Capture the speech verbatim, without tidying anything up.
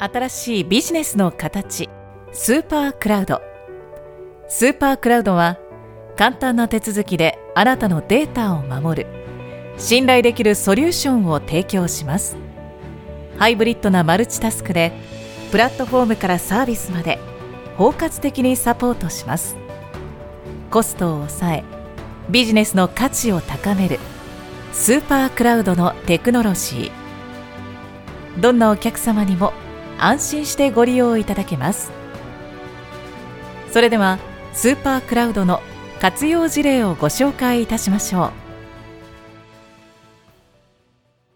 新しいビジネスの形、スーパークラウド。スーパークラウドは簡単な手続きであなたのデータを守る信頼できるソリューションを提供します。ハイブリッドなマルチタスクでプラットフォームからサービスまで包括的にサポートします。コストを抑え、ビジネスの価値を高めるスーパークラウドのテクノロジー。どんなお客様にも安心してご利用いただけます。それではスーパークラウドの活用事例をご紹介いたしましょう。